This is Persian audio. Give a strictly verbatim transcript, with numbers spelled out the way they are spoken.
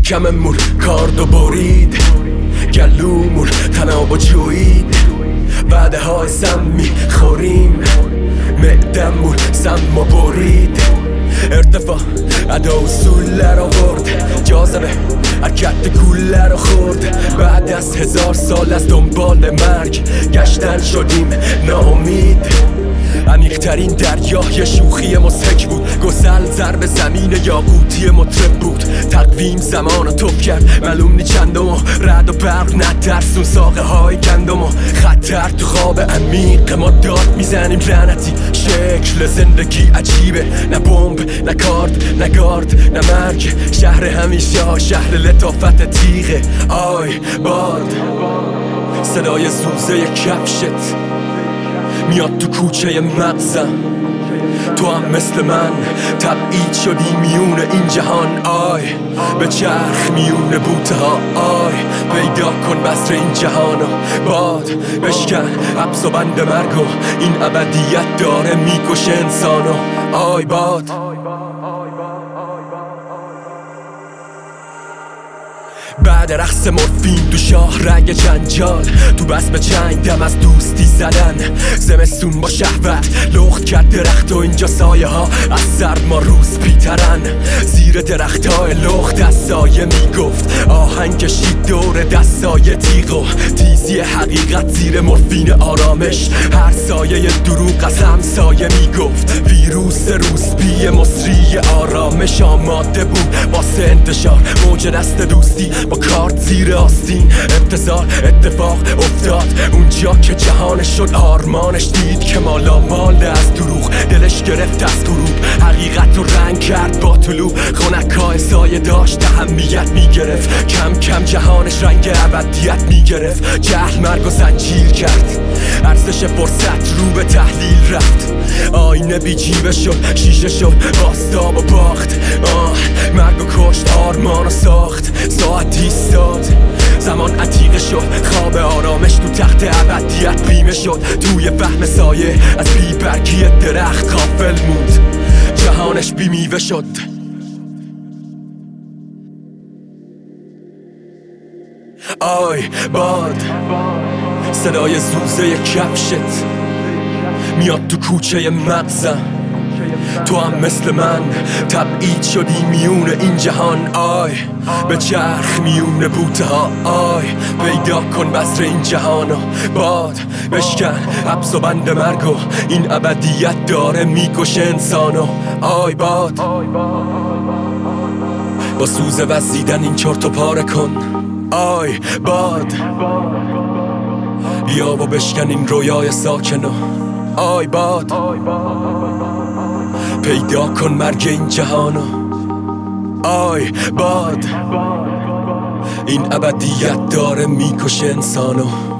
شکممون کارد و برید، گلومون تناب و جوید، وعده های سم میخوریم، معدمون سم و برید. ارتفاع ادا اصول رو آورد، جاذبه حرکت کوله رو خورد. بعد از هزار سال از دنبال مرگ گشتن شدیم ناامید. عمیق‌ترین دریای شوخی مضحک بود، گسل ضرب زمین یاقوتی مطرب بود. تقویم زمان رو توپ کرد، معلوم نی چندم و رعد و برق نترسون ساقه های گندم و خطر تو خواب عمیق ما داد میزنیم لعنتی. شکل زندگی عجیبه، نه بمب نه کارد نه گارد نه مرگ. شهر همیشه ها شهر لطافت تیغه. آی باد صدای زوزه کفشت میاد تو کوچه مغزم، تو هم مثل من تبعید شدی میون این جهان. آی به چرخ میون بوته ها، آی پیدا کن بسر این جهانو. باد بشکن حبس و بند مرگو، این ابدیت داره میکشه انسانو. آی باد بعد رقص مورفین تو شاه رگ جنجال، تو بسم چنگ دم از دوستی زدن. زمستون با شهوت لخت کرد درخت و اینجا سایه ها از سرما روز بیترن. زیر درخت های لخت از سایه میگفت، آهنگ کشید دور دستای تیغ و تیزی حقیقت زیر مورفین آرامش. هر سایه دروغ از همسایه میگفت، ویروس روسبی مصری آرامش آماده بود واسه انتشار. موج دست دوستی با کارت زیر آستین، انتظار اتفاق افتاد اونجا که جهانش شد آرمانش. دید که مالا مال از دروغ، دلش گرفت از غروب، حقیقت رو رنگ کرد با طلوع. خنکای سایه داشت اهمیت میگرفت، کم کم جهانش رنگ ابدیت میگرفت. جهل مرگ و زنجیر کرد، ارزش فرصت رو به تحلیل رفت. آینه بی جیبه شد، شیشه شد باستاب و باخت. آه مرگ و کشت آرمان و ساخت، ساعت ایستاد زمان عتیقه شد. خواب آرامش تو تخت ابدیت بیمه شد. توی فهم سایه از بی برگی درخت غافل موند، جهانش بی میوه شد. آی باد صدای زوزه کفشت میاد تو کوچه مغزم، تو هم مثل من تبعید شدی میون این جهان. آی به چرخ میون بوته ها، آی پیدا کن بسر این جهانو. باد بشکن حبس و بند مرگو، این ابدیت داره میکشه انسانو. آی باد با سوز وزیدن این چرت و پاره کن. آی باد بیا و بشکن این رویای ساکنو. آی باد پیدا کن مرگ این جهانو. آی باد این ابدیت داره میکشه انسانو.